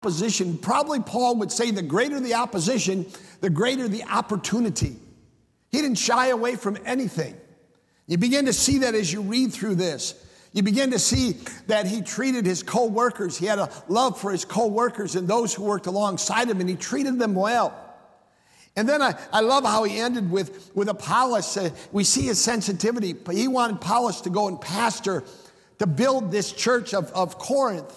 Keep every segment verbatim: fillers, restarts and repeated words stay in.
opposition, probably Paul would say the greater the opposition, the greater the opportunity. He didn't shy away from anything. You begin to see that as you read through this. You begin to see that he treated his co-workers. He had a love for his co-workers and those who worked alongside him, and he treated them well. And then I, I love how he ended with, with Apollos. Uh, we see his sensitivity. He wanted Apollos to go and pastor, to build this church of, of Corinth.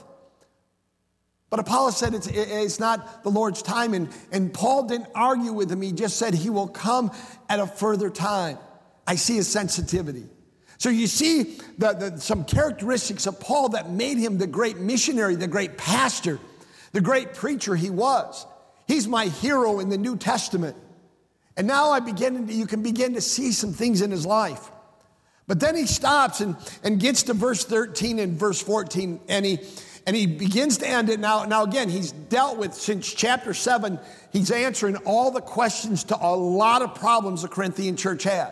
But Apollos said it's, it's not the Lord's time, and, and Paul didn't argue with him. He just said he will come at a further time. I see his sensitivity. So you see the, the, some characteristics of Paul that made him the great missionary, the great pastor, the great preacher he was. He's my hero in the New Testament. And now I begin to, you can begin to see some things in his life. But then he stops and, and gets to verse thirteen and verse fourteen, and he And he begins to end it. Now, now again, he's dealt with, since chapter seven, he's answering all the questions to a lot of problems the Corinthian church had.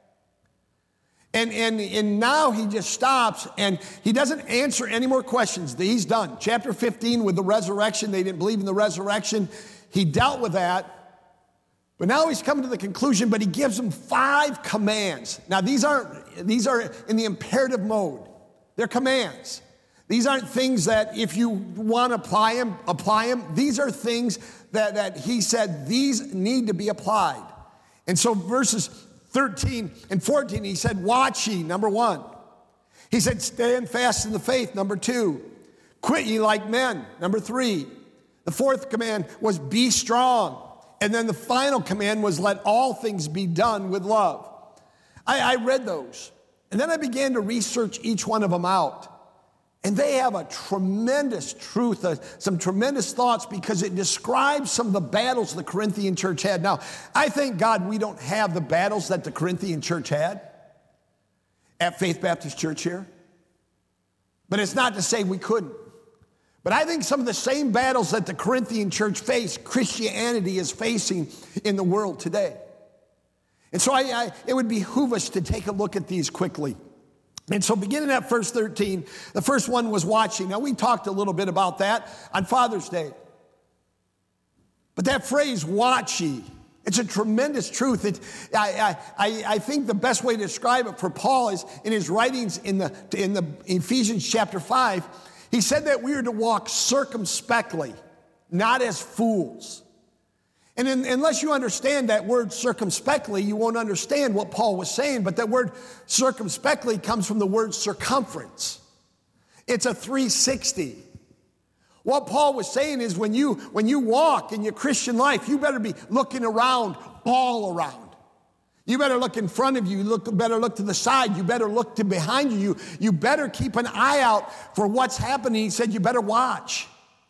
And, and, and now he just stops, and he doesn't answer any more questions. He's done. Chapter fifteen with the resurrection, they didn't believe in the resurrection. He dealt with that. But now he's coming to the conclusion, but he gives them five commands. Now, these aren't, these are in the imperative mode. They're commands. These aren't things that if you want to apply them, apply them. These are things that, that he said, these need to be applied. And so verses thirteen and fourteen, he said, watch ye, number one. He said, stand fast in the faith, number two. Quit ye like men, number three. The fourth command was be strong. And then the final command was let all things be done with love. I, I read those. And then I began to research each one of them out. And they have a tremendous truth, uh, some tremendous thoughts, because it describes some of the battles the Corinthian church had. Now, I thank God we don't have the battles that the Corinthian church had at Faith Baptist Church here. But it's not to say we couldn't. But I think some of the same battles that the Corinthian church faced, Christianity is facing in the world today. And so I, I, it would behoove us to take a look at these quickly. And so beginning at verse thirteen, the first one was watching. Now, we talked a little bit about that on Father's Day. But that phrase, watch ye, it's a tremendous truth. It, I, I, I think the best way to describe it for Paul is in his writings in the, in the Ephesians chapter five, he said that we are to walk circumspectly, not as fools. And in, unless you understand that word circumspectly, you won't understand what Paul was saying. But that word circumspectly comes from the word circumference. It's a three sixty. What Paul was saying is when you, when you walk in your Christian life, you better be looking around, all around. You better look in front of you. You look, better look to the side. You better look to behind you. you. You better keep an eye out for what's happening. He said you better watch.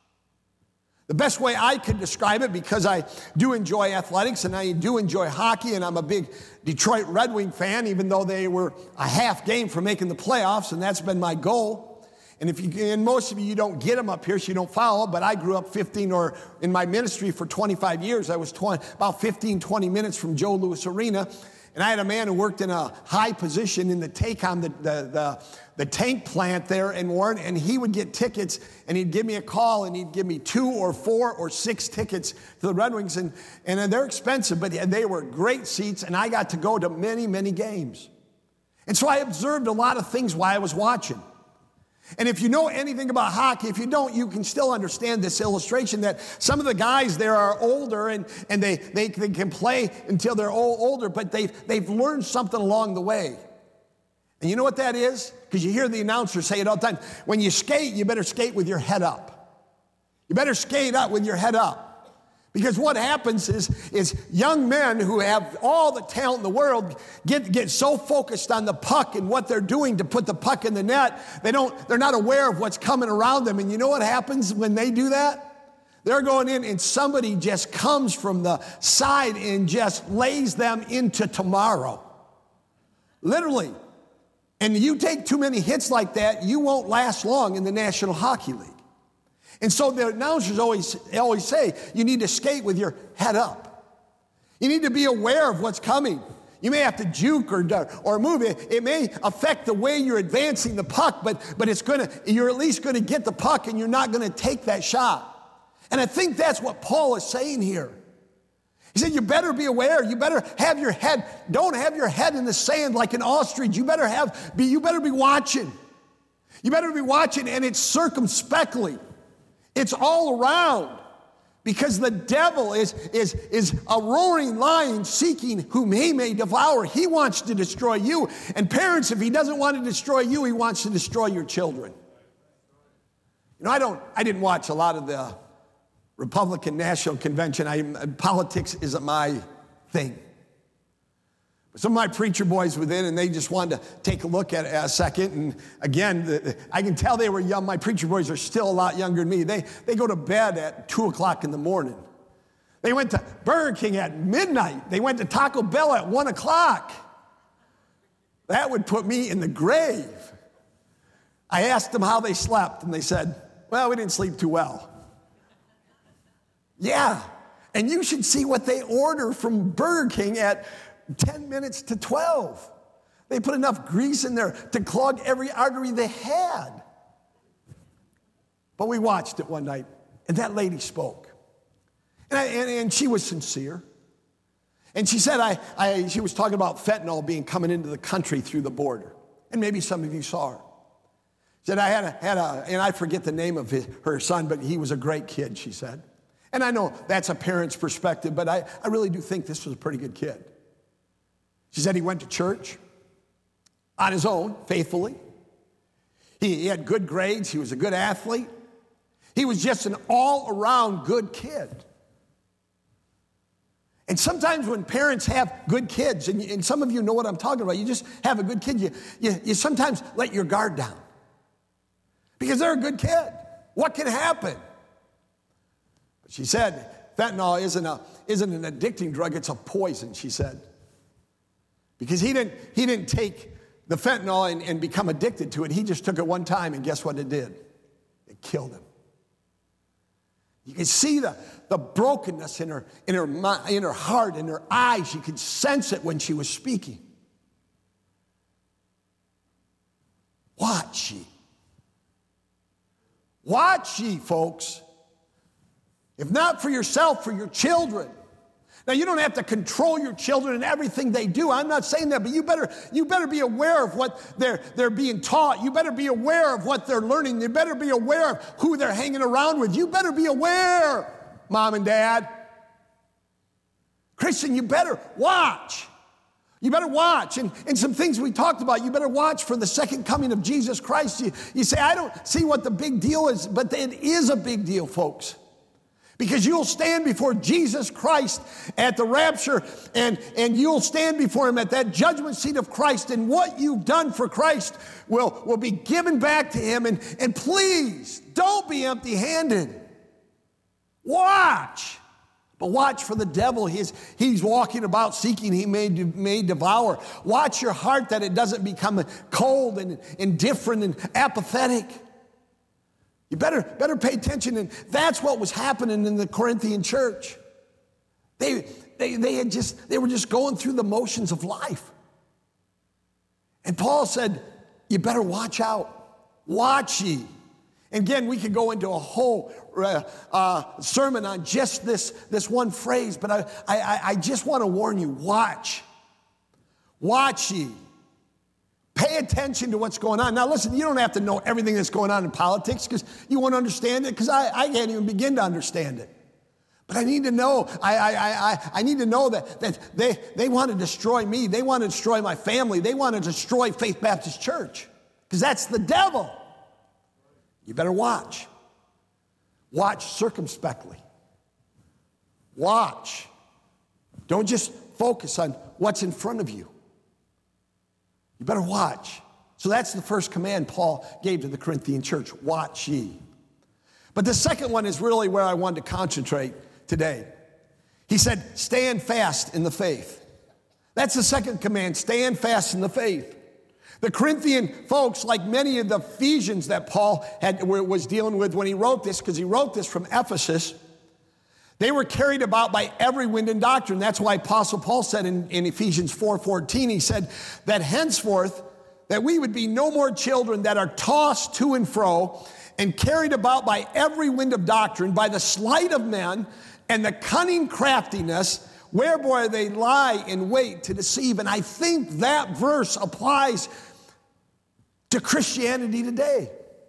The best way I could describe it, because I do enjoy athletics and I do enjoy hockey, and I'm a big Detroit Red Wing fan, even though they were a half game from making the playoffs, and that's been my goal. And if you, and most of you, you don't get them up here, so you don't follow, but I grew up fifteen, or in my ministry for twenty-five years, I was twenty, about fifteen, twenty minutes from Joe Louis Arena. And I had a man who worked in a high position in the TACOM, the, the, the, the tank plant there in Warren, and he would get tickets, and he'd give me a call, and he'd give me two or four or six tickets to the Red Wings, and, and they're expensive, but they were great seats, and I got to go to many, many games. And so I observed a lot of things while I was watching. And if you know anything about hockey, if you don't, you can still understand this illustration that some of the guys there are older and, and they, they, they can play until they're old, older, but they've, they've learned something along the way. And you know what that is? Because you hear the announcer say it all the time. When you skate, you better skate with your head up. You better skate up with your head up. Because what happens is, is young men who have all the talent in the world get, get so focused on the puck and what they're doing to put the puck in the net, they don't, they're not aware of what's coming around them. And you know what happens when they do that? They're going in and somebody just comes from the side and just lays them into tomorrow. Literally. And you take too many hits like that, you won't last long in the National Hockey League. And so the announcers always, always say, you need to skate with your head up. You need to be aware of what's coming. You may have to juke or, or move it. It may affect the way you're advancing the puck, but, but it's gonna, you're at least going to get the puck and you're not going to take that shot. And I think that's what Paul is saying here. He said, you better be aware. You better have your head, don't have your head in the sand like an ostrich. You better have, be, you better be watching. You better be watching, and it's circumspectly. It's all around. Because the devil is, is, is a roaring lion seeking whom he may devour. He wants to destroy you. And parents, if he doesn't want to destroy you, he wants to destroy your children. You know, I don't, I didn't watch a lot of the Republican National Convention. I, politics isn't my thing. But some of my preacher boys were in, and they just wanted to take a look at it a second. And again, the, I can tell they were young. My preacher boys are still a lot younger than me. They, they go to bed at two o'clock in the morning. They went to Burger King at midnight. They went to Taco Bell at one o'clock. That would put me in the grave. I asked them how they slept, and they said, well, we didn't sleep too well. Yeah, and you should see what they order from Burger King at ten minutes to twelve. They put enough grease in there to clog every artery they had. But we watched it one night, and that lady spoke. And, I, and, and she was sincere. And she said, I, I, she was talking about fentanyl being coming into the country through the border. And maybe some of you saw her. She said, I had a, had a and I forget the name of his, her son, but he was a great kid, she said. And I know that's a parent's perspective, but I, I really do think this was a pretty good kid. She said he went to church on his own, faithfully. He, he had good grades. He was a good athlete. He was just an all-around good kid. And sometimes when parents have good kids, and, and some of you know what I'm talking about, you just have a good kid, you, you, you sometimes let your guard down. Because they're a good kid. What can happen? But she said, fentanyl isn't, a, isn't an addicting drug, it's a poison, she said. Because he didn't, he didn't take the fentanyl and, and become addicted to it. He just took it one time, and guess what it did? It killed him. You could see the, the brokenness in her, in, her, in her heart, in her eyes. You could sense it when she was speaking. Watch ye. Watch ye, folks. If not for yourself, for your children. Now, you don't have to control your children and everything they do. I'm not saying that, but you better, you better be aware of what they're, they're being taught. You better be aware of what they're learning. You better be aware of who they're hanging around with. You better be aware, mom and dad. Christian, you better watch. You better watch. And, and some things we talked about, you better watch for the second coming of Jesus Christ. You, you say, I don't see what the big deal is, but it is a big deal, folks. Because you'll stand before Jesus Christ at the rapture, and, and you'll stand before him at that judgment seat of Christ, and what you've done for Christ will, will be given back to him. And, and please, don't be empty-handed. Watch. But watch for the devil. He's, he's walking about seeking he may, may devour. Watch your heart that it doesn't become cold and indifferent and apathetic. You better, better pay attention. And that's what was happening in the Corinthian church. They, they, they, had just, they were just going through the motions of life. And Paul said, you better watch out. Watch ye. And again, we could go into a whole uh, uh, sermon on just this, this one phrase, but I, I, I just want to warn you, watch. Watch ye. Pay attention to what's going on. Now listen, you don't have to know everything that's going on in politics because you won't understand it, because I, I can't even begin to understand it. But I need to know, I, I, I, I need to know that, that they, they want to destroy me. They want to destroy my family. They want to destroy Faith Baptist Church, because that's the devil. You better watch. Watch circumspectly. Watch. Don't just focus on what's in front of you. You better watch. So that's the first command Paul gave to the Corinthian church. Watch ye. But the second one is really where I wanted to concentrate today. He said, stand fast in the faith. That's the second command, stand fast in the faith. The Corinthian folks, like many of the Ephesians that Paul had, was dealing with when he wrote this, because he wrote this from Ephesus, they were carried about by every wind and doctrine. That's why Apostle Paul said in, in Ephesians four fourteen, he said that henceforth that we would be no more children that are tossed to and fro and carried about by every wind of doctrine, by the sleight of men and the cunning craftiness, whereby they lie in wait to deceive. And I think that verse applies to Christianity today.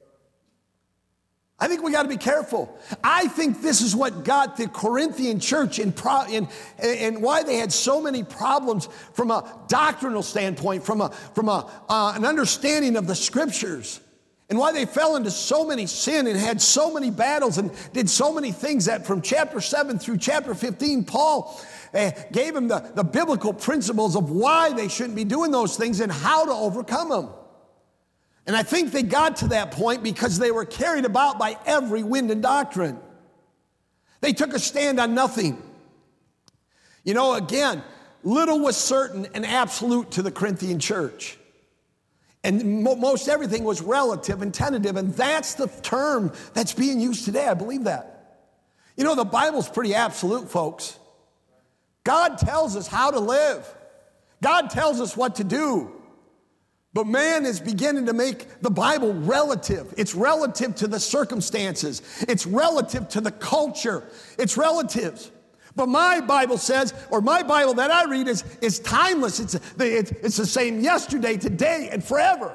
I think we got to be careful. I think this is what got the Corinthian church in, pro- in, and why they had so many problems from a doctrinal standpoint, from a from a uh, an understanding of the scriptures, and why they fell into so many sin and had so many battles and did so many things that from chapter seven through chapter fifteen, Paul uh, gave them the, the biblical principles of why they shouldn't be doing those things and how to overcome them. And I think they got to that point because they were carried about by every wind and doctrine. They took a stand on nothing. You know, again, little was certain and absolute to the Corinthian church. And mo- most everything was relative and tentative, and that's the term that's being used today. I believe that. You know, the Bible's pretty absolute, folks. God tells us how to live. God tells us what to do. But man is beginning to make the Bible relative. It's relative to the circumstances. It's relative to the culture. It's relative. But my Bible says, or my Bible that I read is, is timeless. It's the, it's the same yesterday, today, and forever.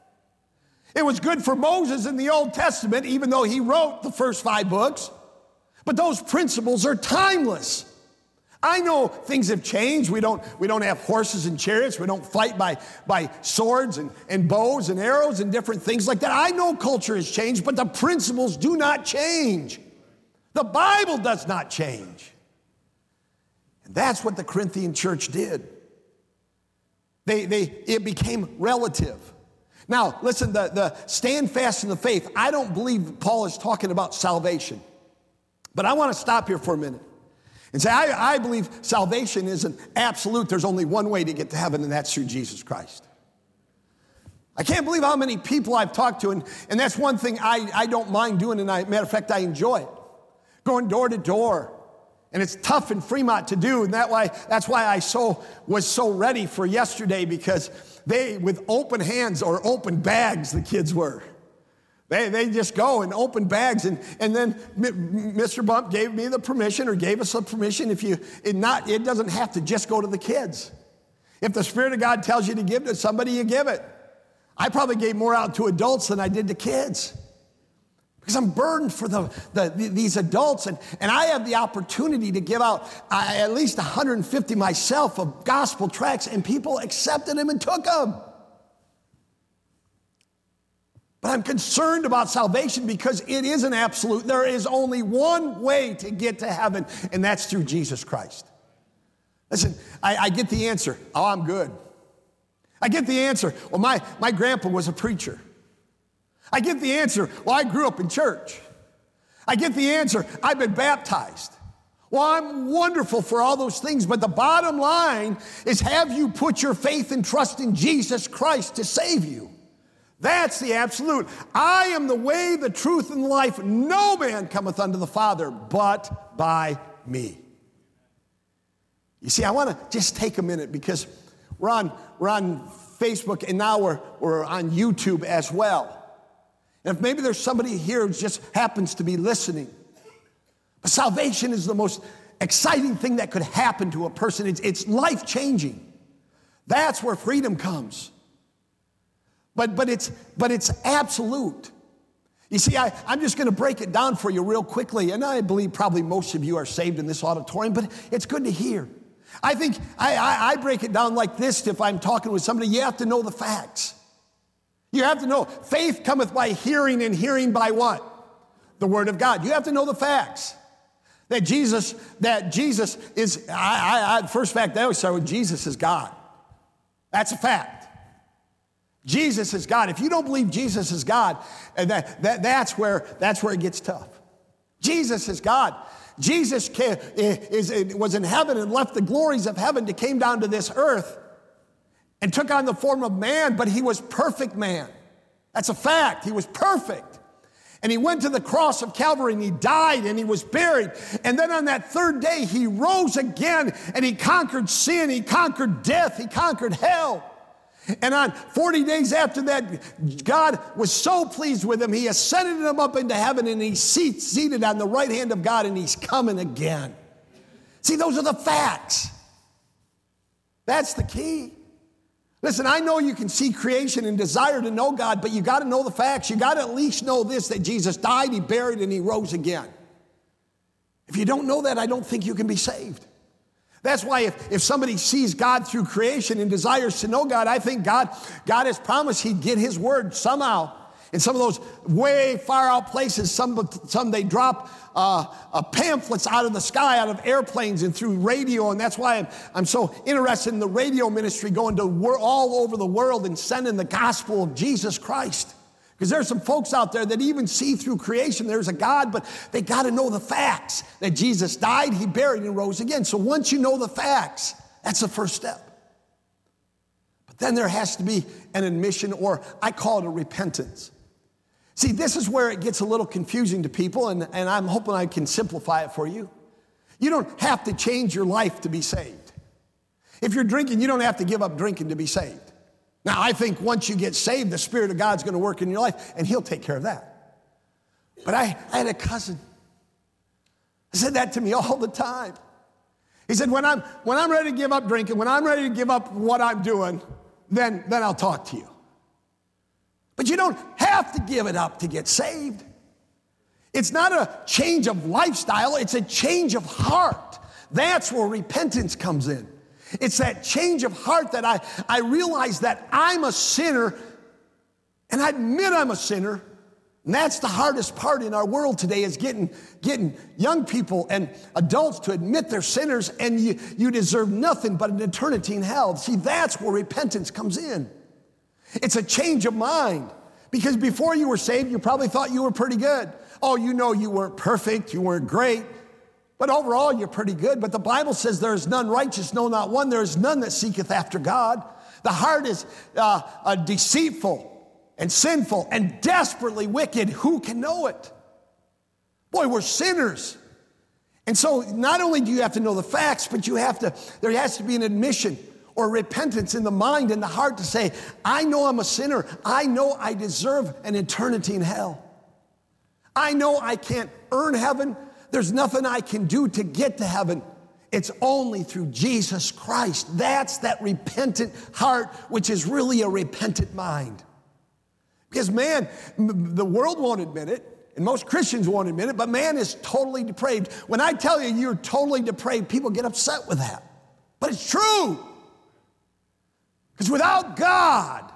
It was good for Moses in the Old Testament, even though he wrote the first five books. But those principles are timeless. I know things have changed. We don't, we don't have horses and chariots. We don't fight by, by swords and, and bows and arrows and different things like that. I know culture has changed, but the principles do not change. The Bible does not change. And that's what the Corinthian church did. They, they, it became relative. Now, listen, the, the stand fast in the faith, I don't believe Paul is talking about salvation. But I want to stop here for a minute and say, I, I believe salvation isn't absolute. There's only one way to get to heaven, and that's through Jesus Christ. I can't believe how many people I've talked to, and, and that's one thing I, I don't mind doing, and I, matter of fact, I enjoy it. Going door to door. And it's tough in Fremont to do, and that why, that's why I so was so ready for yesterday, because they, with open hands or open bags, the kids were. They, they just go and open bags, and, and then Mister Bump gave me the permission, or gave us the permission, if you, it, not, it doesn't have to just go to the kids. If the Spirit of God tells you to give to somebody, you give it. I probably gave more out to adults than I did to kids. Because I'm burdened for the, the, these adults, and, and I have the opportunity to give out uh, at least one hundred fifty myself of gospel tracts, and people accepted them and took them. But I'm concerned about salvation because it isn't absolute. There is only one way to get to heaven, and that's through Jesus Christ. Listen, I, I get the answer. Oh, I'm good. I get the answer. Well, my, my grandpa was a preacher. I get the answer. Well, I grew up in church. I get the answer. I've been baptized. Well, I'm wonderful for all those things, but the bottom line is, have you put your faith and trust in Jesus Christ to save you? That's the absolute. I am the way, the truth, and the life. No man cometh unto the Father but by me. You see, I want to just take a minute, because we're on, we're on Facebook, and now we're, we're on YouTube as well. And if maybe there's somebody here who just happens to be listening, but salvation is the most exciting thing that could happen to a person. It's, it's life-changing. That's where freedom comes. But, but, it's, but it's absolute. You see, I, I'm just going to break it down for you real quickly, and I believe probably most of you are saved in this auditorium, but it's good to hear. I think I, I, I break it down like this. If I'm talking with somebody, you have to know the facts. You have to know, faith cometh by hearing, and hearing by what? The Word of God. You have to know the facts. That Jesus, that Jesus is, I, I, I, first fact I always start with, Jesus is God. That's a fact. Jesus is God. If you don't believe Jesus is God, that, that, that's, where, that's where it gets tough. Jesus is God. Jesus came, is, was in heaven and left the glories of heaven to came down to this earth and took on the form of man, but he was perfect man. That's a fact. He was perfect. And he went to the cross of Calvary, and he died, and he was buried. And then on that third day, he rose again, and he conquered sin, he conquered death, he conquered hell. And on forty days after that, God was so pleased with him, he ascended him up into heaven, and he's seat, seated on the right hand of God, and he's coming again. See, those are the facts. That's the key. Listen, I know you can see creation and desire to know God, but you got to know the facts. You got to at least know this, that Jesus died, he buried, and he rose again. If you don't know that, I don't think you can be saved. That's why if, if somebody sees God through creation and desires to know God, I think God, God has promised he'd get his word somehow. In some of those way far out places, some, some they drop uh, uh, pamphlets out of the sky, out of airplanes and through radio. And that's why I'm, I'm so interested in the radio ministry, going to wor- all over the world and sending the gospel of Jesus Christ. Because there's some folks out there that even see through creation there's a God, but they got to know the facts, that Jesus died, he buried, and rose again. So once you know the facts, that's the first step. But then there has to be an admission, or I call it a repentance. See, this is where it gets a little confusing to people, and, and I'm hoping I can simplify it for you. You don't have to change your life to be saved. If you're drinking, you don't have to give up drinking to be saved. Now, I think once you get saved, the Spirit of God's going to work in your life, and he'll take care of that. But I, I had a cousin. He said that to me all the time. He said, when I'm, when I'm ready to give up drinking, when I'm ready to give up what I'm doing, then, then I'll talk to you. But you don't have to give it up to get saved. It's not a change of lifestyle, it's a change of heart. That's where repentance comes in. It's that change of heart that I, I realize that I'm a sinner, and I admit I'm a sinner. And that's the hardest part in our world today, is getting, getting young people and adults to admit they're sinners, and you, you deserve nothing but an eternity in hell. See, that's where repentance comes in. It's a change of mind. Because before you were saved, you probably thought you were pretty good. Oh, you know you weren't perfect, you weren't great, but overall you're pretty good. But the Bible says there is none righteous, no, not one. There is none that seeketh after God. The heart is uh, uh, deceitful and sinful and desperately wicked. Who can know it? Boy, we're sinners. And so not only do you have to know the facts, but you have to, there has to be an admission or repentance in the mind and the heart to say, I know I'm a sinner. I know I deserve an eternity in hell. I know I can't earn heaven. There's nothing I can do to get to heaven. It's only through Jesus Christ. That's that repentant heart, which is really a repentant mind. Because man, the world won't admit it, and most Christians won't admit it, but man is totally depraved. When I tell you you're totally depraved, people get upset with that. But it's true. Because without God,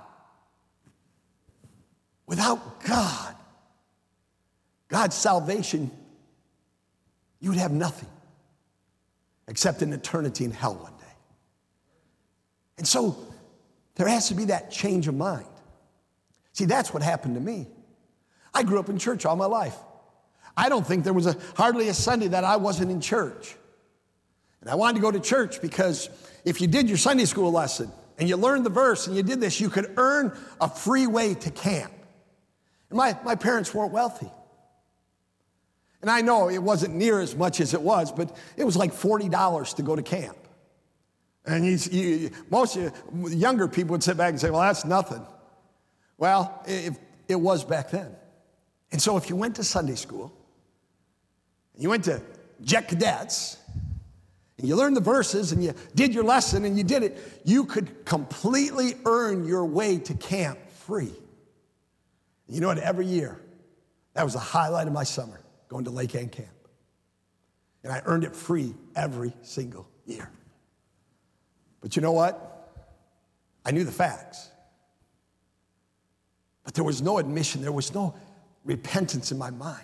without God, God's salvation, you would have nothing except an eternity in hell one day. And so there has to be that change of mind. See, that's what happened to me. I grew up in church all my life. I don't think there was a, hardly a Sunday that I wasn't in church. And I wanted to go to church because if you did your Sunday school lesson and you learned the verse and you did this, you could earn a free way to camp. And my, my parents weren't wealthy. And I know it wasn't near as much as it was, but it was like forty dollars to go to camp. And you, you, most of you, younger people would sit back and say, well, that's nothing. Well, it, it was back then. And so if you went to Sunday school, and you went to Jet Cadets, and you learned the verses, and you did your lesson, and you did it, you could completely earn your way to camp free. And you know what? Every year, that was the highlight of my summer, going to Lake Ann Camp. And I earned it free every single year. But you know what? I knew the facts. But there was no admission. There was no repentance in my mind.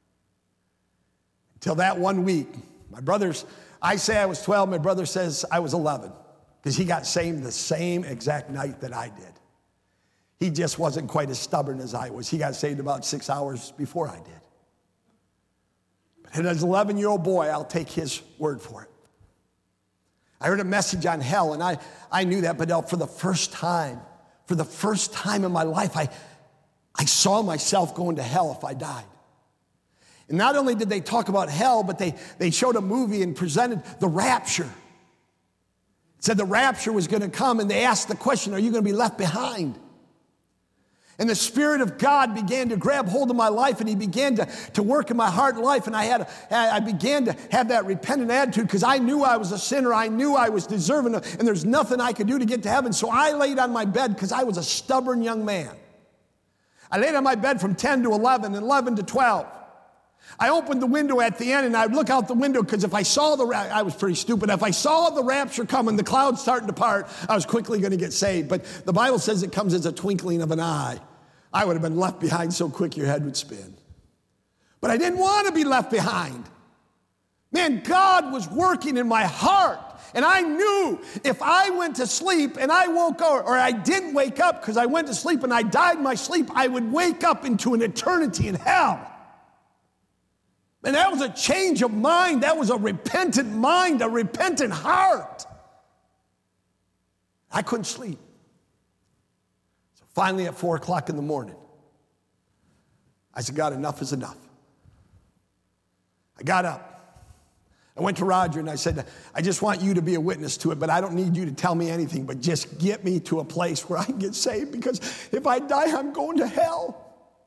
Until that one week, my brothers, I say I was twelve, my brother says I was eleven, because he got saved the same exact night that I did. He just wasn't quite as stubborn as I was. He got saved about six hours before I did. But as an eleven-year-old boy, I'll take his word for it. I heard a message on hell, and I, I knew that, but for the first time, for the first time in my life, I, I saw myself going to hell if I died. And not only did they talk about hell, but they, they showed a movie and presented the rapture. said the rapture was going to come, and they asked the question, are you going to be left behind? And the Spirit of God began to grab hold of my life, and he began to, to work in my heart and life. And I had, I began to have that repentant attitude because I knew I was a sinner. I knew I was deserving of, and there's nothing I could do to get to heaven. So I laid on my bed because I was a stubborn young man. I laid on my bed from ten to eleven, and eleven to twelve. I opened the window at the end, and I'd look out the window because if I saw the, I was pretty stupid. If I saw the rapture coming, the clouds starting to part, I was quickly going to get saved. But the Bible says it comes as a twinkling of an eye. I would have been left behind so quick your head would spin. But I didn't want to be left behind. Man, God was working in my heart. And I knew if I went to sleep and I woke up, or I didn't wake up because I went to sleep and I died in my sleep, I would wake up into an eternity in hell. And that was a change of mind. That was a repentant mind, a repentant heart. I couldn't sleep. So finally at four o'clock in the morning, I said, God, enough is enough. I got up. I went to Roger and I said, I just want you to be a witness to it, but I don't need you to tell me anything, but just get me to a place where I can get saved, because if I die, I'm going to hell.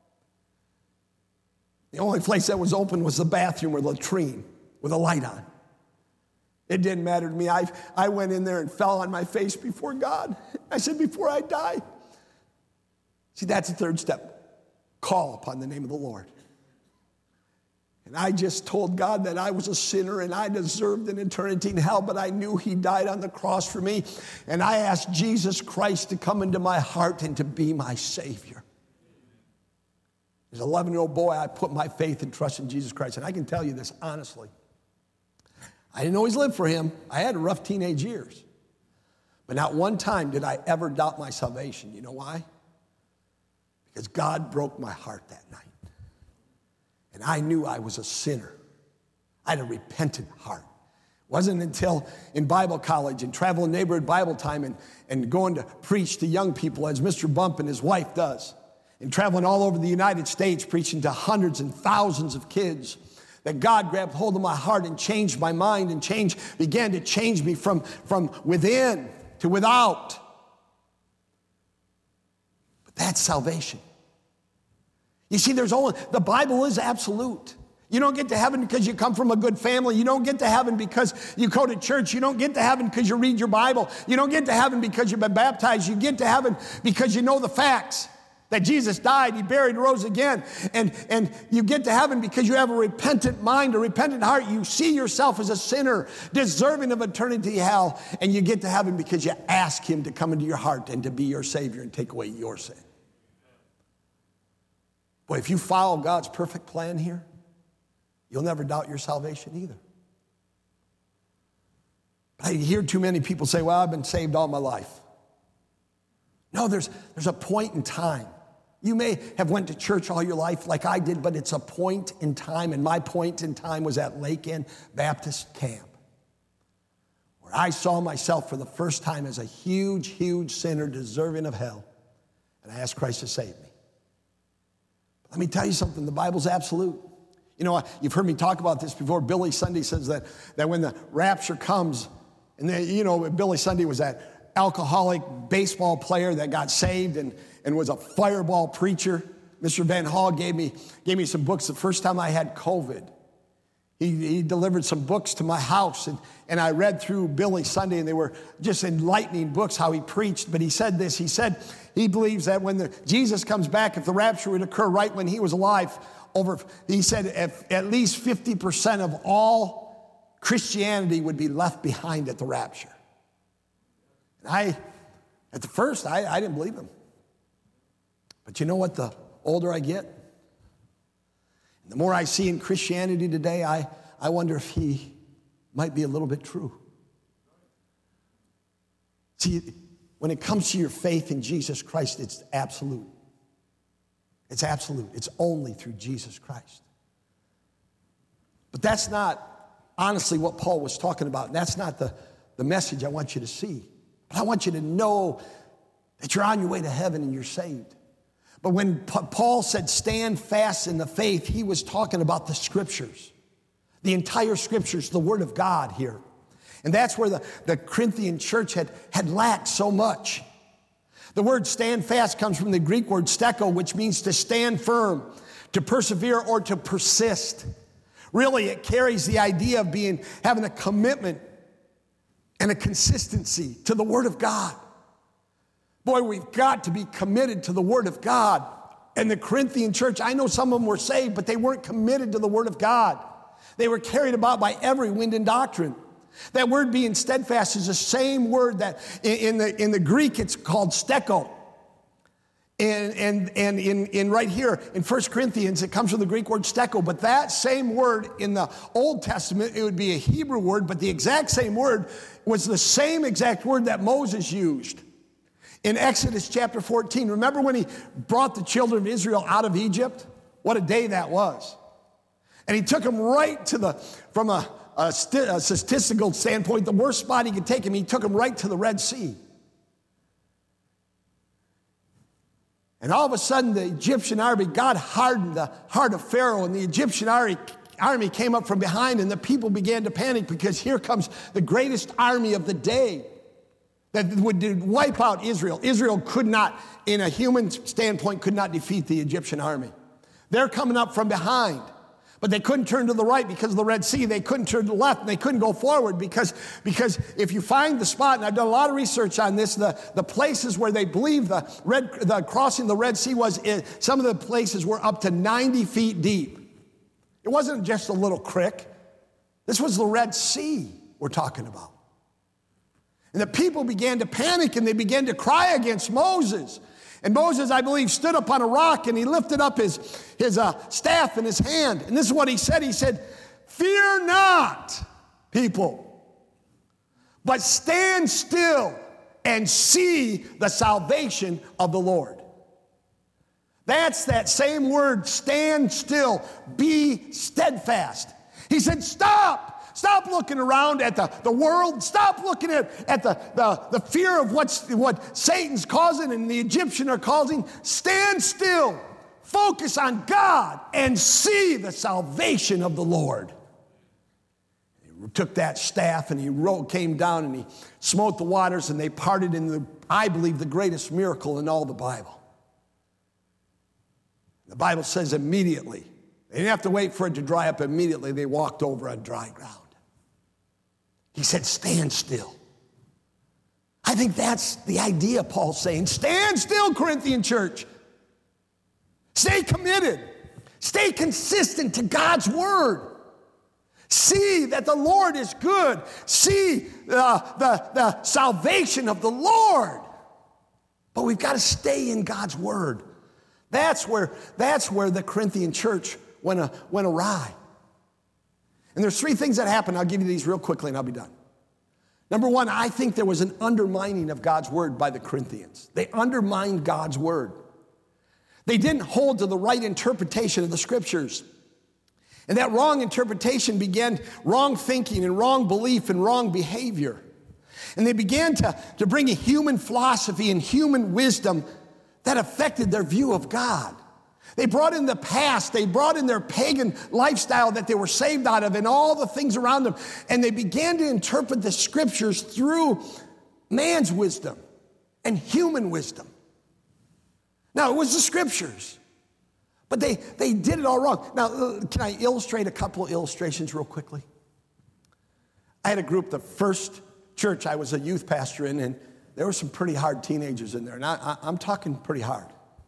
The only place that was open was the bathroom or the latrine with a light on. It didn't matter to me. I, I went in there and fell on my face before God. I said, before I die. See, that's the third step. Call upon the name of the Lord. And I just told God that I was a sinner and I deserved an eternity in hell, but I knew he died on the cross for me. And I asked Jesus Christ to come into my heart and to be my Savior. As an eleven-year-old boy, I put my faith and trust in Jesus Christ. And I can tell you this honestly. I didn't always live for him. I had rough teenage years. But not one time did I ever doubt my salvation. You know why? Because God broke my heart that night. And I knew I was a sinner. I had a repentant heart. It wasn't until in Bible college and traveling neighborhood Bible time and, and going to preach to young people as Mister Bump and his wife does, and traveling all over the United States preaching to hundreds and thousands of kids, that God grabbed hold of my heart and changed my mind and changed, began to change me from, from within to without. But that's salvation. You see, there's only, the Bible is absolute. You don't get to heaven because you come from a good family. You don't get to heaven because you go to church. You don't get to heaven because you read your Bible. You don't get to heaven because you've been baptized. You get to heaven because you know the facts. That Jesus died, he buried, rose again. And, and you get to heaven because you have a repentant mind, a repentant heart. You see yourself as a sinner, deserving of eternity hell. And you get to heaven because you ask him to come into your heart and to be your Savior and take away your sin. Boy, if you follow God's perfect plan here, you'll never doubt your salvation either. But I hear too many people say, well, I've been saved all my life. No, there's, there's a point in time. You may have went to church all your life like I did, but it's a point in time, and my point in time was at Lake End Baptist Camp, where I saw myself for the first time as a huge, huge sinner deserving of hell, and I asked Christ to save me. But let me tell you something, the Bible's absolute. You know, you've heard me talk about this before. Billy Sunday says that, that when the rapture comes, and they, you know, Billy Sunday was that alcoholic baseball player that got saved and, and was a fireball preacher. Mister Van Hall gave me, gave me some books the first time I had COVID. He, he delivered some books to my house, and, and I read through Billy Sunday, and they were just enlightening books, how he preached. But he said this, he said he believes that when the, Jesus comes back, if the rapture would occur right when he was alive, over, he said if, at least fifty percent of all Christianity would be left behind at the rapture. And I, at the first, I, I didn't believe him. But you know what? The older I get, the more I see in Christianity today, I, I wonder if he might be a little bit true. See, when it comes to your faith in Jesus Christ, it's absolute. It's absolute. It's only through Jesus Christ. But that's not honestly what Paul was talking about. That's not the, the message I want you to see. But I want you to know that you're on your way to heaven and you're saved. But when Paul said stand fast in the faith, he was talking about the scriptures. The entire scriptures, the word of God here. And that's where the, the Corinthian church had, had lacked so much. The word stand fast comes from the Greek word steko, which means to stand firm, to persevere, or to persist. Really, it carries the idea of being, having a commitment and a consistency to the Word of God. Boy, we've got to be committed to the Word of God. And the Corinthian church, I know some of them were saved, but they weren't committed to the Word of God. They were carried about by every wind and doctrine. That word being steadfast is the same word that in the, in the Greek it's called steko. And, and, and in, in right here in First Corinthians, it comes from the Greek word steko. But that same word in the Old Testament, it would be a Hebrew word, but the exact same word was the same exact word that Moses used. In Exodus chapter fourteen, remember when he brought the children of Israel out of Egypt? What a day that was. And he took them right to the, from a, a, st- a statistical standpoint, the worst spot he could take them, he took them right to the Red Sea. And all of a sudden, the Egyptian army, God hardened the heart of Pharaoh, and the Egyptian army, army came up from behind, and the people began to panic because here comes the greatest army of the day that would wipe out Israel. Israel could not, in a human standpoint, could not defeat the Egyptian army. They're coming up from behind. But they couldn't turn to the right because of the Red Sea. They couldn't turn to the left, and they couldn't go forward because, because if you find the spot, and I've done a lot of research on this, the, the places where they believe the, red, the crossing the Red Sea was, in, some of the places were up to ninety feet deep. It wasn't just a little creek. This was the Red Sea we're talking about. And the people began to panic, and they began to cry against Moses. And Moses, I believe, stood up on a rock, and he lifted up his, his uh, staff in his hand. And this is what he said. He said, "Fear not, people, but stand still and see the salvation of the Lord." That's that same word, stand still, be steadfast. He said, stop. Stop looking around at the, the world. Stop looking at, at the, the, the fear of what's, what Satan's causing and the Egyptian are causing. Stand still. Focus on God and see the salvation of the Lord. He took that staff and he wrote, came down and he smote the waters and they parted in the, I believe, the greatest miracle in all the Bible. The Bible says immediately. They didn't have to wait for it to dry up. Immediately they walked over on dry ground. He said, stand still. I think that's the idea Paul's saying. Stand still, Corinthian church. Stay committed. Stay consistent to God's word. See that the Lord is good. See uh, the, the salvation of the Lord. But we've got to stay in God's word. That's where, that's where the Corinthian church went, a, went awry. And there's three things that happened. I'll give you these real quickly and I'll be done. Number one, I think there was an undermining of God's word by the Corinthians. They undermined God's word. They didn't hold to the right interpretation of the scriptures. And that wrong interpretation began wrong thinking and wrong belief and wrong behavior. And they began to, to bring a human philosophy and human wisdom that affected their view of God. They brought in the past, they brought in their pagan lifestyle that they were saved out of and all the things around them, and they began to interpret the scriptures through man's wisdom and human wisdom. Now, it was the scriptures, but they, they did it all wrong. Now, can I illustrate a couple of illustrations real quickly? I had a group, the first church I was a youth pastor in, and there were some pretty hard teenagers in there, and I, I, I'm talking pretty hard.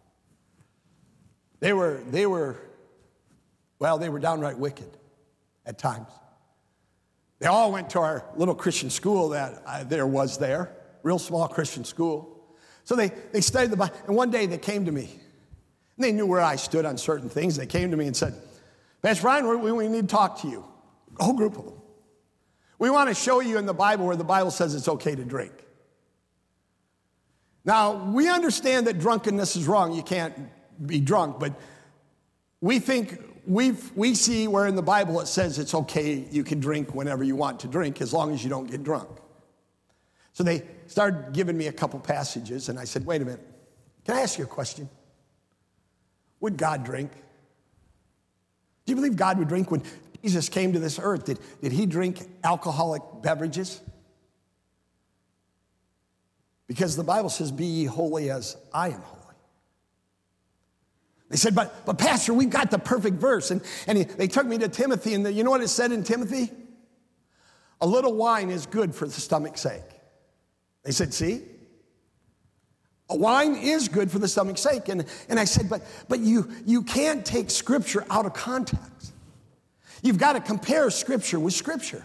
They were, they were, well, they were downright wicked at times. They all went to our little Christian school that I, there was there, real small Christian school. So they, they studied the Bible, and one day they came to me. And they knew where I stood on certain things. They came to me and said, Pastor Brian, we, we need to talk to you. A whole group of them. We want to show you in the Bible where the Bible says it's okay to drink. Now, we understand that drunkenness is wrong. You can't be drunk, but we think we we see where in the Bible it says it's okay, you can drink whenever you want to drink as long as you don't get drunk. So they started giving me a couple passages, and I said, wait a minute, can I ask you a question? Would God drink? Do you believe God would drink when Jesus came to this earth, did, did he drink alcoholic beverages? Because the Bible says, be ye holy as I am holy. They said, but, but Pastor, we've got the perfect verse. And, and he, they took me to Timothy, and the, you know what it said in Timothy? A little wine is good for the stomach's sake. They said, see? A wine is good for the stomach's sake. And, and I said, but, but you, you can't take Scripture out of context. You've got to compare Scripture with Scripture.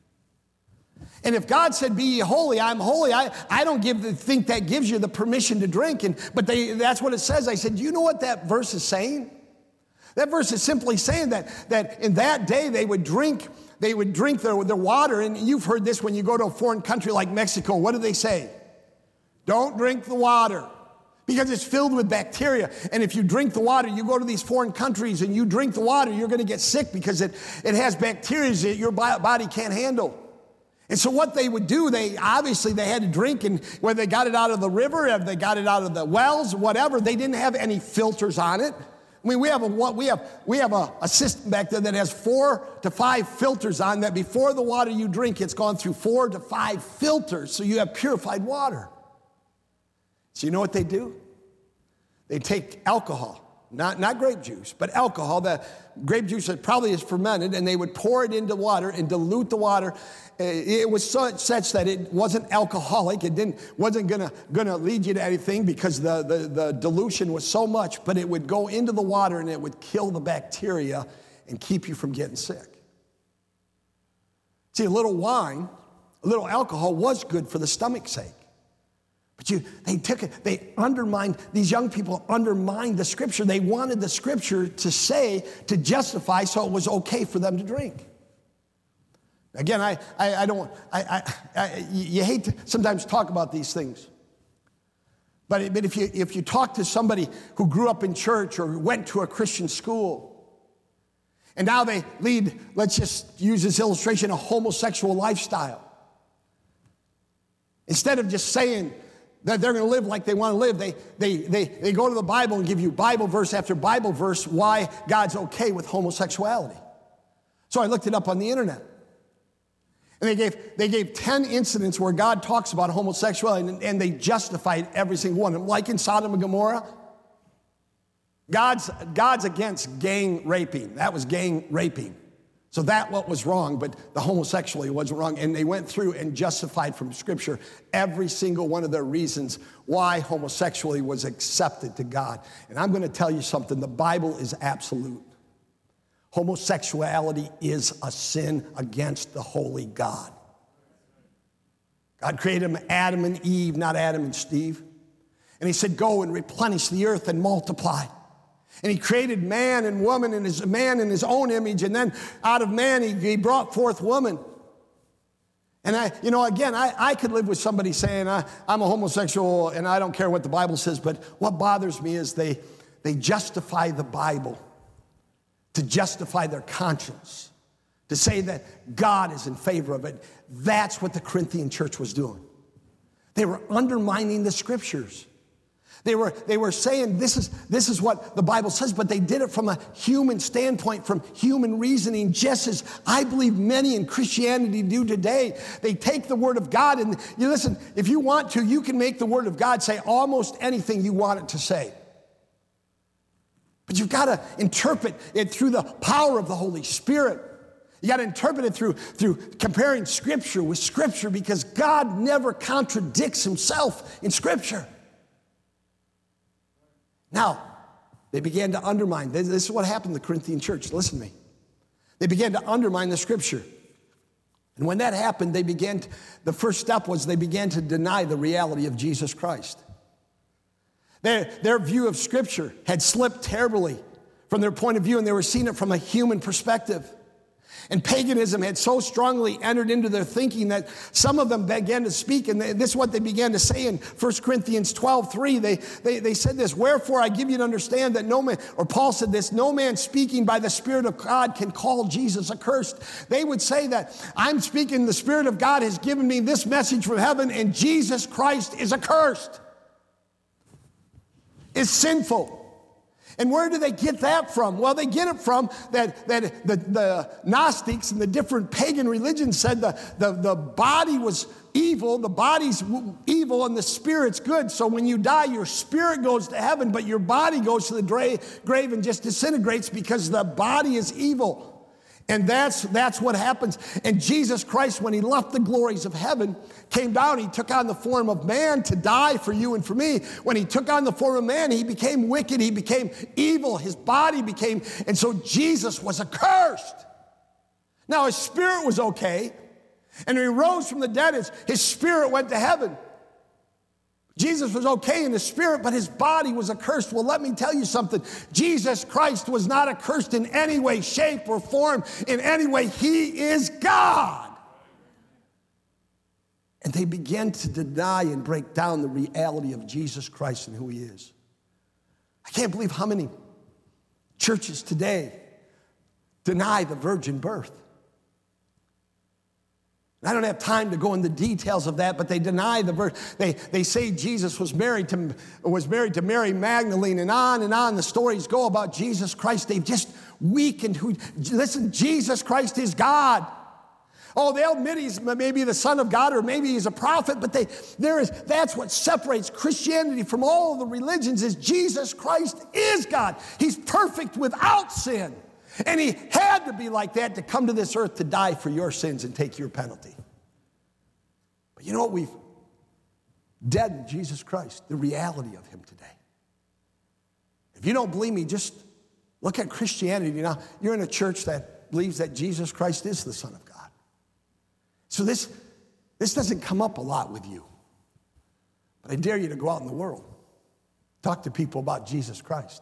And if God said, be ye holy, I'm holy, I, I don't give the, think that gives you the permission to drink. And, but they, that's what it says. I said, do you know what that verse is saying? That verse is simply saying that, that in that day they would drink, they would drink their, their water. And you've heard this when you go to a foreign country like Mexico. What do they say? Don't drink the water, because it's filled with bacteria. And if you drink the water, you go to these foreign countries and you drink the water, you're going to get sick because it, it has bacteria that your body can't handle. And so what they would do, they obviously they had to drink, and whether they got it out of the river, if they got it out of the wells, whatever, they didn't have any filters on it. I mean, we have a we have we have a, a system back there that has four to five filters on that. Before the water you drink, it's gone through four to five filters, so you have purified water. So you know what they do? They take alcohol. Not, not grape juice, but alcohol. The grape juice that probably is fermented, and they would pour it into water and dilute the water. It was so, such that it wasn't alcoholic. It didn't wasn't gonna gonna lead you to anything because the, the, the dilution was so much, but it would go into the water and it would kill the bacteria and keep you from getting sick. See, a little wine, a little alcohol was good for the stomach's sake. But you, they took it, they undermined, these young people undermined the Scripture. They wanted the Scripture to say, to justify, so it was okay for them to drink. Again, I, I, I don't, I, I, I, you hate to sometimes talk about these things. But, but if you, if you talk to somebody who grew up in church or went to a Christian school, and now they lead, let's just use this illustration, a homosexual lifestyle. Instead of just saying that they're going to live like they want to live, they, they, they, they go to the Bible and give you Bible verse after Bible verse why God's okay with homosexuality. So I looked it up on the internet. And they gave, they gave ten incidents where God talks about homosexuality, and, and they justified every single one of them. Like in Sodom and Gomorrah, God's, God's against gang raping. That was gang raping. So that what was wrong, but the homosexuality wasn't wrong. And they went through and justified from Scripture every single one of their reasons why homosexuality was accepted to God. And I'm going to tell you something. The Bible is absolute. Homosexuality is a sin against the holy God. God created them, Adam and Eve, not Adam and Steve. And he said, go and replenish the earth and multiply. And he created man and woman and his man in his own image. And then out of man, he, he brought forth woman. And I, you know, again, I, I could live with somebody saying, I, I'm a homosexual and I don't care what the Bible says. But what bothers me is they, they justify the Bible to justify their conscience, to say that God is in favor of it. That's what the Corinthian church was doing. They were undermining the Scriptures. They were, they were saying this is, this is what the Bible says, but they did it from a human standpoint, from human reasoning, just as I believe many in Christianity do today. They take the Word of God, and you listen, if you want to, you can make the Word of God say almost anything you want it to say. But you've got to interpret it through the power of the Holy Spirit. You got to interpret it through, through comparing Scripture with Scripture, because God never contradicts himself in Scripture. Now, they began to undermine. This is what happened to the Corinthian church. Listen to me. They began to undermine the Scripture. And when that happened, they began to, the first step was they began to deny the reality of Jesus Christ. Their, their view of Scripture had slipped terribly from their point of view, and they were seeing it from a human perspective. And paganism had so strongly entered into their thinking that some of them began to speak, and this is what they began to say in First Corinthians twelve three. They, they, they said this, wherefore I give you to understand that no man, or Paul said this, no man speaking by the Spirit of God can call Jesus accursed. They would say that I'm speaking, the Spirit of God has given me this message from heaven, and Jesus Christ is accursed. Is sinful. And where do they get that from? Well, they get it from that, that the, the Gnostics and the different pagan religions said the, the, the body was evil, the body's evil, and the spirit's good. So when you die, your spirit goes to heaven, but your body goes to the gra- grave and just disintegrates because the body is evil. And that's, that's what happens. And Jesus Christ, when he left the glories of heaven, came down, he took on the form of man to die for you and for me. When he took on the form of man, he became wicked, he became evil, his body became, and so Jesus was accursed. Now his spirit was okay, and when he rose from the dead, his, his spirit went to heaven. Jesus was okay in his spirit, but his body was accursed. Well, let me tell you something. Jesus Christ was not accursed in any way, shape, or form. In any way, he is God. And they began to deny and break down the reality of Jesus Christ and who he is. I can't believe how many churches today deny the virgin birth. I don't have time to go into details of that, but they deny the birth. They, they say Jesus was married to was married to Mary Magdalene, and on and on the stories go about Jesus Christ. They've just weakened who. Listen, Jesus Christ is God. Oh, they'll admit he's maybe the Son of God or maybe he's a prophet, but they there is that's what separates Christianity from all of the religions is Jesus Christ is God. He's perfect without sin. And he had to be like that to come to this earth to die for your sins and take your penalty. But you know what? We've deadened Jesus Christ, the reality of him today. If you don't believe me, just look at Christianity. Now, you're in a church that believes that Jesus Christ is the Son of God. So this, this doesn't come up a lot with you. But I dare you to go out in the world. Talk to people about Jesus Christ.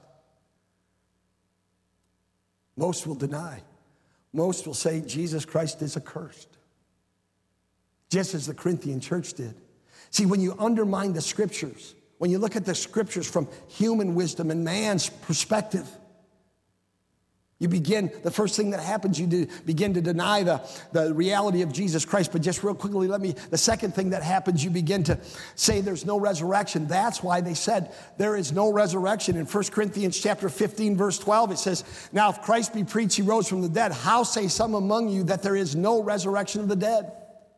Most will deny. Most will say Jesus Christ is accursed. Just as the Corinthian church did. See, when you undermine the scriptures, when you look at the scriptures from human wisdom and man's perspective, you begin, the first thing that happens, you do, begin to deny the, the reality of Jesus Christ. But just real quickly, let me, the second thing that happens, you begin to say there's no resurrection. That's why they said there is no resurrection. In First Corinthians chapter fifteen, verse twelve, it says, now if Christ be preached, he rose from the dead, how say some among you that there is no resurrection of the dead?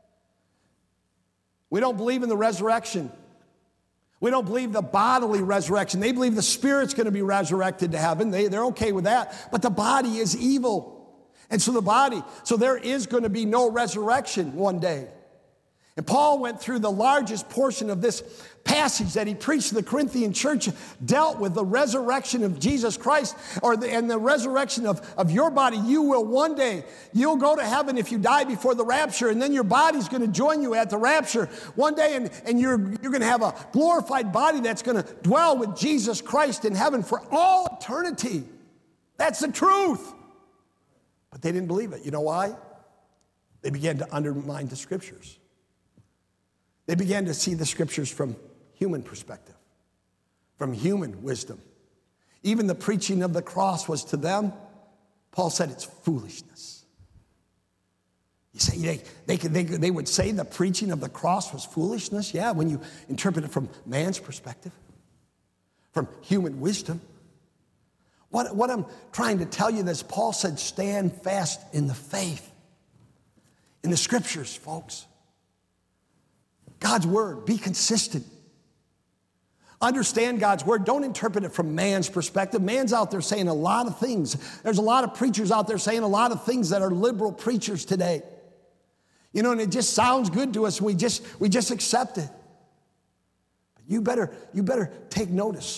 We don't believe in the resurrection. We don't believe the bodily resurrection. They believe the spirit's going to be resurrected to heaven. They, they're okay with that. But the body is evil. And so the body, so there is going to be no resurrection one day. And Paul went through the largest portion of this passage that he preached to the Corinthian church, dealt with the resurrection of Jesus Christ, or the, and the resurrection of, of your body. You will one day, you'll go to heaven if you die before the rapture, and then your body's going to join you at the rapture one day, and, and you're, you're going to have a glorified body that's going to dwell with Jesus Christ in heaven for all eternity. That's the truth. But they didn't believe it. You know why? They began to undermine the scriptures. They began to see the scriptures from human perspective, from human wisdom. Even the preaching of the cross was to them, Paul said, it's foolishness. You say they, they, could, they, they would say the preaching of the cross was foolishness? Yeah, when you interpret it from man's perspective, from human wisdom. What, what I'm trying to tell you is Paul said, stand fast in the faith, in the scriptures, folks. God's word, be consistent. Understand God's word. Don't interpret it from man's perspective. Man's out there saying a lot of things. There's a lot of preachers out there saying a lot of things that are liberal preachers today. You know, and it just sounds good to us. And we just, we just accept it. But you better, you better take notice.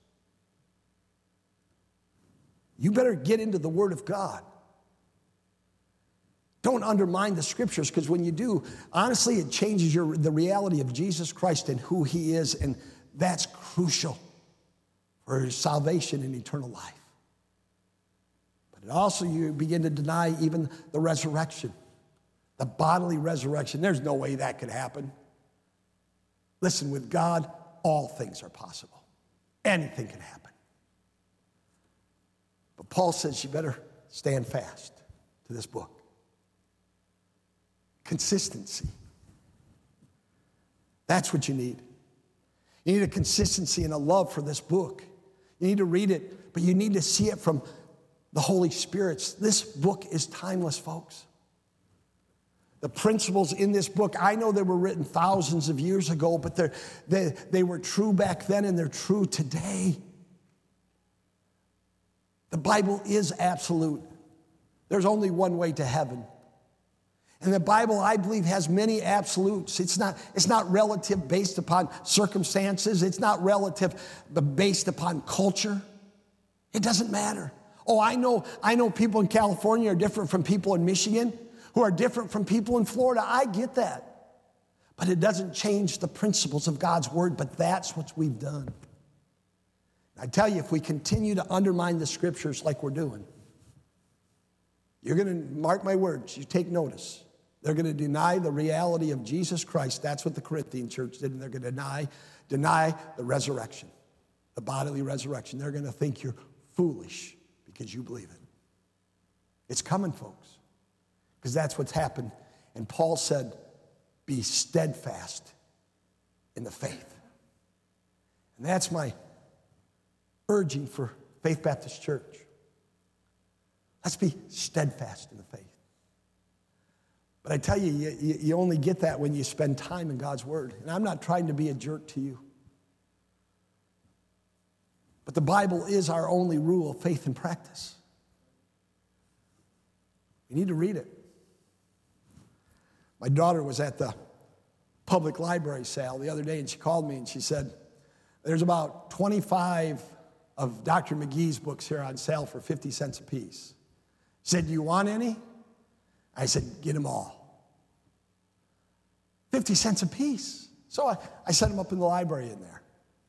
You better get into the word of God. Don't undermine the scriptures, because when you do, honestly, it changes your, the reality of Jesus Christ and who he is, and that's crucial for salvation and eternal life. But it also, you begin to deny even the resurrection, the bodily resurrection. There's no way that could happen. Listen, with God, all things are possible. Anything can happen. But Paul says you better stand fast to this book. Consistency. That's what you need. You need a consistency and a love for this book. You need to read it but you need to see it from the Holy Spirit's. This book is timeless, folks. The principles in this book, I know they were written thousands of years ago, but they're, they, they were true back then and they're true today. The Bible is absolute. There's only one way to heaven. And the Bible, I believe, has many absolutes. It's not, it's not relative based upon circumstances. It's not relative but based upon culture. It doesn't matter. Oh, I know, I know people in California are different from people in Michigan, who are different from people in Florida. I get that. But it doesn't change the principles of God's word, but that's what we've done. I tell you, if we continue to undermine the scriptures like we're doing, you're going to, mark my words, you take notice. They're going to deny the reality of Jesus Christ. That's what the Corinthian church did, and they're going to deny, deny the resurrection, the bodily resurrection. They're going to think you're foolish because you believe it. It's coming, folks, because that's what's happened. And Paul said, be steadfast in the faith. And that's my urging for Faith Baptist Church. Let's be steadfast in the faith. But I tell you, you, you only get that when you spend time in God's word. And I'm not trying to be a jerk to you. But the Bible is our only rule of faith and practice. We need to read it. My daughter was at the public library sale the other day, and she called me and she said, there's about twenty-five of Doctor McGee's books here on sale for fifty cents a piece. She said, do you want any? I said, get them all. fifty cents a piece. So I, I set them up in the library in there.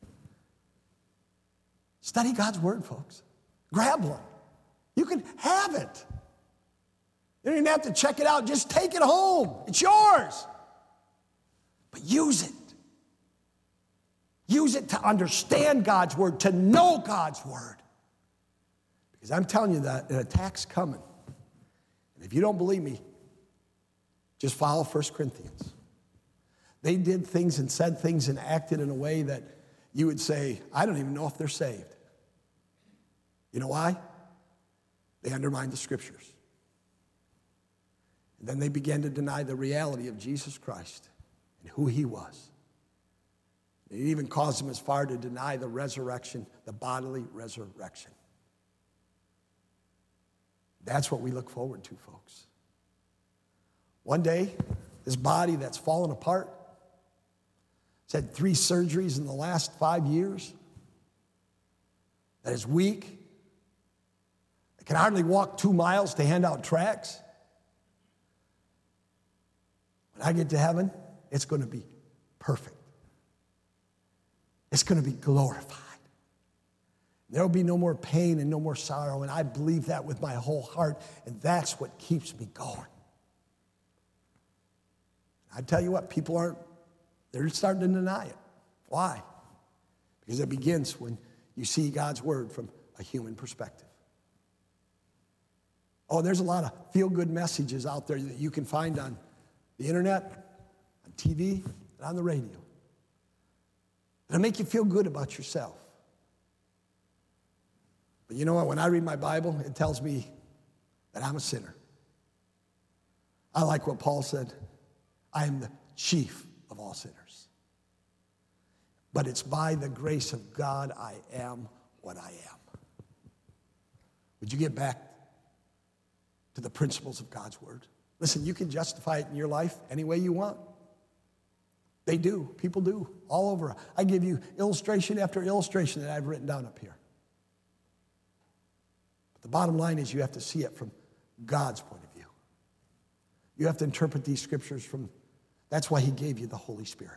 Study God's word, folks. Grab one. You can have it. You don't even have to check it out. Just take it home. It's yours. But use it. Use it to understand God's word, to know God's word. Because I'm telling you that an attack's coming. And if you don't believe me, just follow First Corinthians. They did things and said things and acted in a way that you would say, I don't even know if they're saved. You know why? They undermined the scriptures. And then they began to deny the reality of Jesus Christ and who he was. It even caused them as far to deny the resurrection, the bodily resurrection. That's what we look forward to, folks. One day, this body that's fallen apart, it's had three surgeries in the last five years, that is weak, that can hardly walk two miles to hand out tracts. When I get to heaven, it's going to be perfect. It's going to be glorified. There will be no more pain and no more sorrow, and I believe that with my whole heart, and that's what keeps me going. I tell you what, people aren't, they're starting to deny it. Why? Because it begins when you see God's word from a human perspective. Oh, there's a lot of feel-good messages out there that you can find on the internet, on T V, and on the radio. It'll make you feel good about yourself. But you know what? When I read my Bible, it tells me that I'm a sinner. I like what Paul said. I am the chief of all sinners. But it's by the grace of God I am what I am. Would you get back to the principles of God's word? Listen, you can justify it in your life any way you want. They do. People do. All over. I give you illustration after illustration that I've written down up here. But the bottom line is you have to see it from God's point of view. You have to interpret these scriptures from, that's why he gave you the Holy Spirit.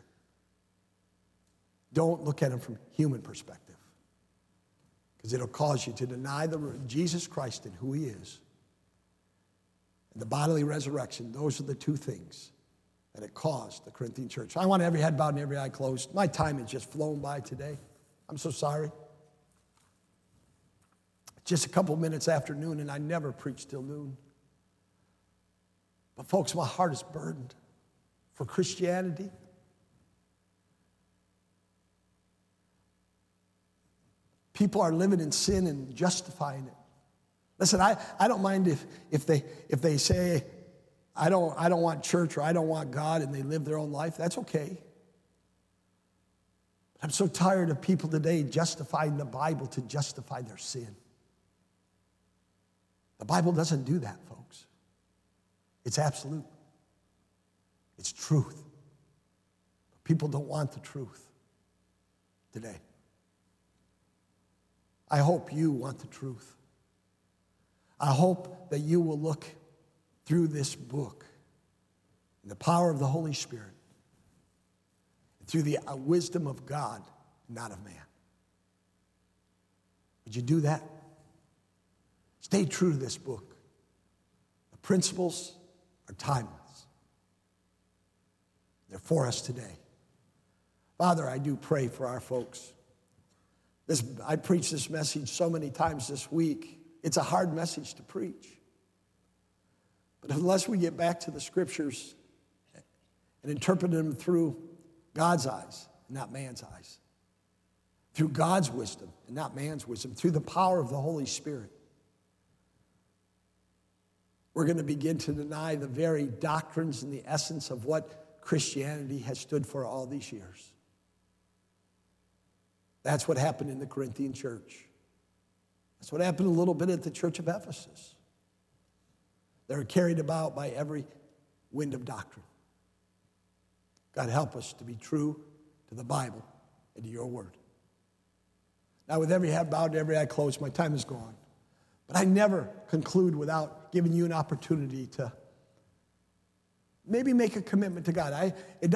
Don't look at them from human perspective, because it'll cause you to deny the Jesus Christ and who he is. And the bodily resurrection, those are the two things that it caused the Corinthian church. I want every head bowed and every eye closed. My time has just flown by today. I'm so sorry. Just a couple minutes after noon, and I never preach till noon. But folks, my heart is burdened for Christianity. People are living in sin and justifying it. Listen, I, I don't mind if, if, they, if they say, I don't, I don't want church or I don't want God, and they live their own life. That's okay. But I'm so tired of people today justifying the Bible to justify their sin. The Bible doesn't do that, folks. It's absolute. It's truth. But people don't want the truth today. I hope you want the truth. I hope that you will look through this book in the power of the Holy Spirit, through the wisdom of God, not of man. Would you do that? Stay true to this book. The principles are timeless. They're for us today. Father, I do pray for our folks. This, I preached this message so many times this week. It's a hard message to preach. But unless we get back to the scriptures and interpret them through God's eyes, not man's eyes, through God's wisdom and not man's wisdom, through the power of the Holy Spirit, we're going to begin to deny the very doctrines and the essence of what Christianity has stood for all these years. That's what happened in the Corinthian church. That's what happened a little bit at the church of Ephesus. They were carried about by every wind of doctrine. God, help us to be true to the Bible and to your word. Now, with every head bowed and every eye closed, my time is gone. But I never conclude without giving you an opportunity to maybe make a commitment to God. I, it